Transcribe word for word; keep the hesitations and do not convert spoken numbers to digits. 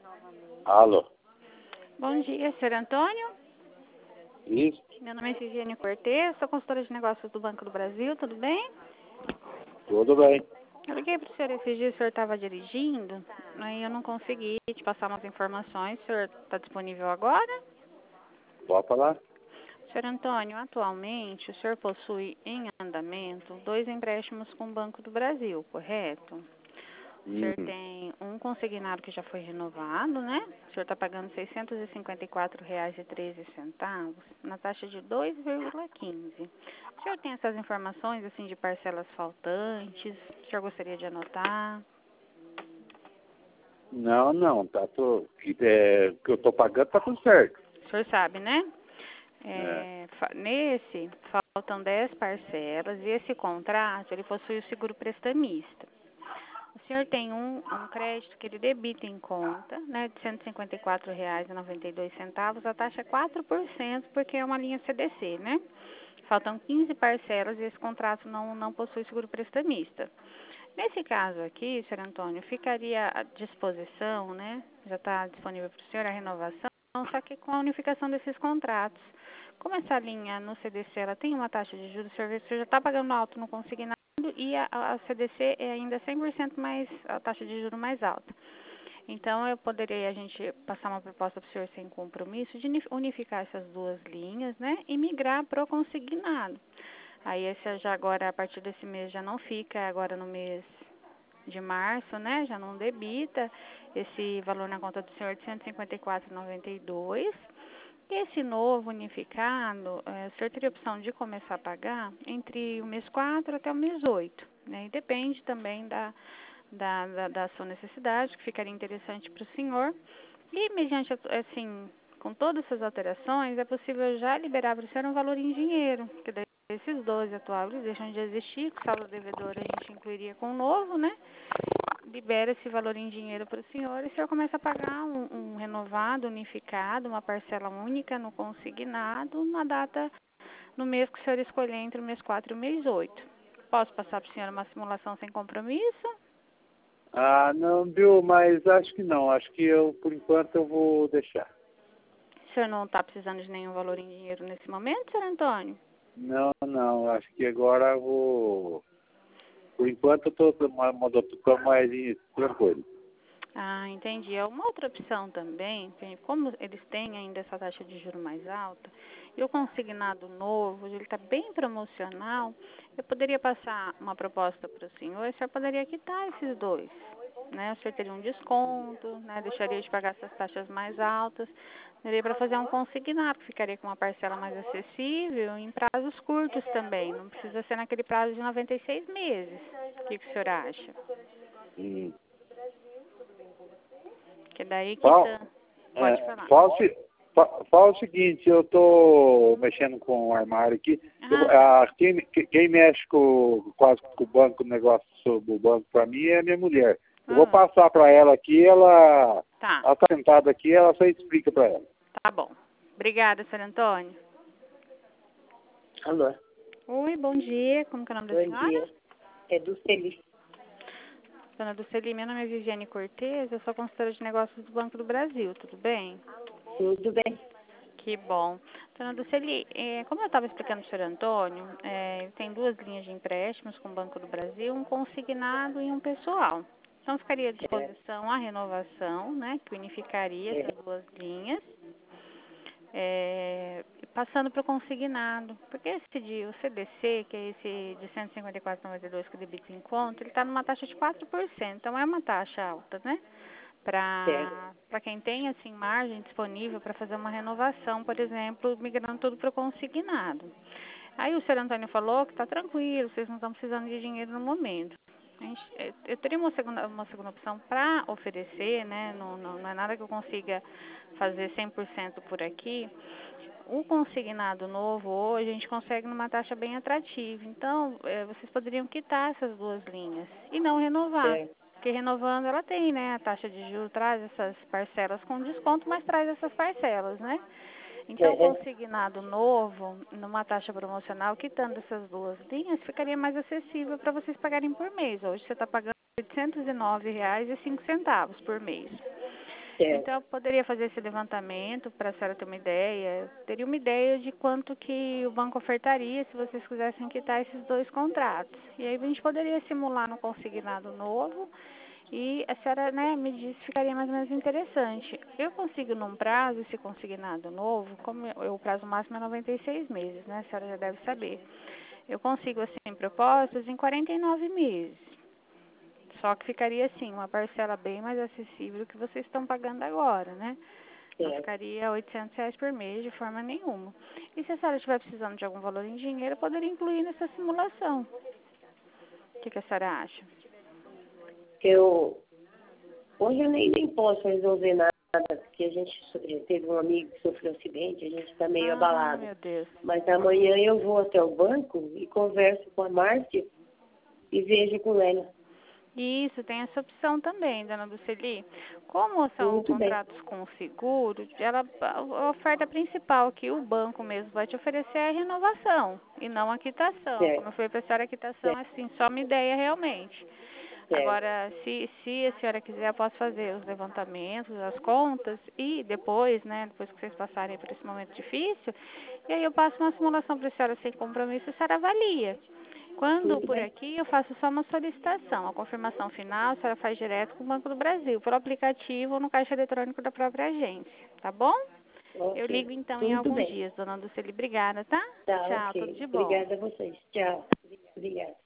Alô? Bom dia, senhor Antônio. Isso? Meu nome é Viviane Cortez, sou consultora de negócios do Banco do Brasil, tudo bem? Tudo bem. Eu liguei para o senhor esses dias, o senhor estava dirigindo, aí eu não consegui te passar umas informações. O senhor está disponível agora? Pode falar? Senhor Antônio, atualmente o senhor possui em andamento dois empréstimos com o Banco do Brasil, correto? O Hum. senhor tem um consignado que já foi renovado, né? O senhor está pagando seiscentos e cinquenta e quatro reais e treze centavos na taxa de dois vírgula quinze. O senhor tem essas informações, assim, de parcelas faltantes? O senhor gostaria de anotar? Não, não, tá tudo. Que, é, que eu tô pagando tá tudo certo. O senhor sabe, né? É. É, fa- nesse, faltam dez parcelas e esse contrato, ele possui o seguro prestamista. O senhor tem um, um crédito que ele debita em conta, né, de cento e cinquenta e quatro reais e noventa e dois centavos, a taxa é quatro por cento, porque é uma linha C D C, né? Faltam quinze parcelas e esse contrato não, não possui seguro prestamista. Nesse caso aqui, senhor Antônio, ficaria à disposição, né? Já está disponível para o senhor a renovação, só que com a unificação desses contratos. Como essa linha no C D C ela tem uma taxa de juros, o senhor já está pagando alto no consignado e a, a C D C é ainda cem por cento mais, a taxa de juros mais alta. Então, eu poderia a gente passar uma proposta para o senhor sem compromisso de unificar essas duas linhas, né, e migrar para o consignado. Aí, esse já agora, a partir desse mês, já não fica agora no mês de março, né, já não debita esse valor na conta do senhor de cento e cinquenta e quatro reais e noventa e dois centavos. Esse novo unificado, é, o senhor teria a opção de começar a pagar entre o mês quatro até o mês oito, né, e depende também da Da, da, da sua necessidade, que ficaria interessante para o senhor. E, mediante, assim, com todas essas alterações, é possível já liberar para o senhor um valor em dinheiro, que daí esses doze atuais eles deixam de existir, com saldo devedor a gente incluiria com o novo, né? Libera esse valor em dinheiro para o senhor e o senhor começa a pagar um, um renovado, unificado, uma parcela única no consignado, na data, no mês que o senhor escolher entre o mês quatro e o mês oito. Posso passar para o senhor uma simulação sem compromisso? Ah, não, viu? Mas acho que não. Acho que eu, por enquanto, eu vou deixar. O senhor não está precisando de nenhum valor em dinheiro nesse momento, senhor Antônio? Não, não. Acho que agora eu vou. Por enquanto, eu tô mais, mais tranquilo. Ah, entendi. É uma outra opção também, como eles têm ainda essa taxa de juros mais alta, e o consignado novo, ele está bem promocional, eu poderia passar uma proposta para o senhor, e o senhor poderia quitar esses dois, né? O senhor teria um desconto, né? Deixaria de pagar essas taxas mais altas, daria para fazer um consignado, que ficaria com uma parcela mais acessível, em prazos curtos também, não precisa ser naquele prazo de noventa e seis meses. O que, que o senhor acha? Hum. Que daí Fala, quita... Pode é, falar. fala, o se- fa- fala o seguinte, eu tô mexendo com o armário aqui. Eu, Ah, tá. a, quem, quem mexe com, quase com o banco, o negócio sobre o banco para mim é a minha mulher. Eu vou Ah, passar para ela aqui, ela tá. ela está sentada aqui, ela só explica para ela. Tá bom. Obrigada, senhor Antônio. Alô, Oi, bom dia. Como que é o nome da bom senhora? dia. É do Celi. Dona Dulceli, meu nome é Viviane Cortez, eu sou consultora de negócios do Banco do Brasil, tudo bem? Tudo bem? Que bom. Dona Dulceli, é, como eu estava explicando para o senhor Antônio, é, ele tem duas linhas de empréstimos com o Banco do Brasil, um consignado e um pessoal. Então, ficaria à É, disposição a renovação, né, que unificaria é, essas duas linhas. É, passando para o consignado, porque esse de, o C D C, que é esse de cento e cinquenta e quatro reais e noventa e dois centavos que debita em conta, ele está numa taxa de quatro por cento, então é uma taxa alta, né? certo. Para quem tem, assim, margem disponível para fazer uma renovação, por exemplo, migrando tudo para o consignado. Aí o senhor Antônio falou que está tranquilo, vocês não estão precisando de dinheiro no momento. A gente, eu eu teria uma segunda, uma segunda opção para oferecer, né? Não, não, não é nada que eu consiga fazer cem por cento por aqui. O consignado novo hoje a gente consegue numa taxa bem atrativa. Então, eh, vocês poderiam quitar essas duas linhas e não renovar. certo. Porque renovando ela tem, né? A taxa de juros traz essas parcelas com desconto, mas traz essas parcelas, né? Então, É, é, consignado novo, numa taxa promocional, quitando essas duas linhas, ficaria mais acessível para vocês pagarem por mês. Hoje você está pagando oitocentos e nove reais e cinco centavos por mês. Certo. Então, eu poderia fazer esse levantamento para a senhora ter uma ideia. Eu teria uma ideia de quanto que o banco ofertaria se vocês quisessem quitar esses dois contratos. E aí a gente poderia simular no consignado novo e a senhora, né, me disse ficaria mais ou menos interessante. Eu consigo num prazo, esse consignado novo, como eu, o prazo máximo é noventa e seis meses, né, a senhora já deve saber. Eu consigo, assim, propostas em quarenta e nove meses. Só que ficaria, assim, uma parcela bem mais acessível do que vocês estão pagando agora, né? Não Certo. ficaria oitocentos reais por mês de forma nenhuma. E se a senhora estiver precisando de algum valor em dinheiro, eu poderia incluir nessa simulação. O que, que a senhora acha? Eu, hoje eu nem, nem posso resolver nada, porque a gente so- teve um amigo que sofreu um acidente, a gente está meio Ah, abalado. meu Deus. Mas amanhã eu vou até o banco e converso com a Márcia e vejo com ela. Isso, tem essa opção também, dona Luceli. Como são Muito bem. contratos com seguro, ela, a oferta principal que o banco mesmo vai te oferecer é a renovação e não a quitação. Certo. Como eu falei para a senhora, a quitação é Certo. assim, só uma ideia realmente. Certo. Agora, se, se a senhora quiser, eu posso fazer os levantamentos, as contas e depois, né, depois que vocês passarem por esse momento difícil, e aí eu passo uma simulação para a senhora sem compromisso e a senhora avalia. Quando Tudo por bem. aqui, eu faço só uma solicitação. A confirmação final, a senhora faz direto com o Banco do Brasil, pelo aplicativo ou no caixa eletrônico da própria agência, tá bom? Eu Ok. ligo então em Tudo alguns bem. dias, dona Luceli. Obrigada, tá? Tá, Tchau, tudo ok. de bom. Obrigada a vocês. Tchau. Obrigada.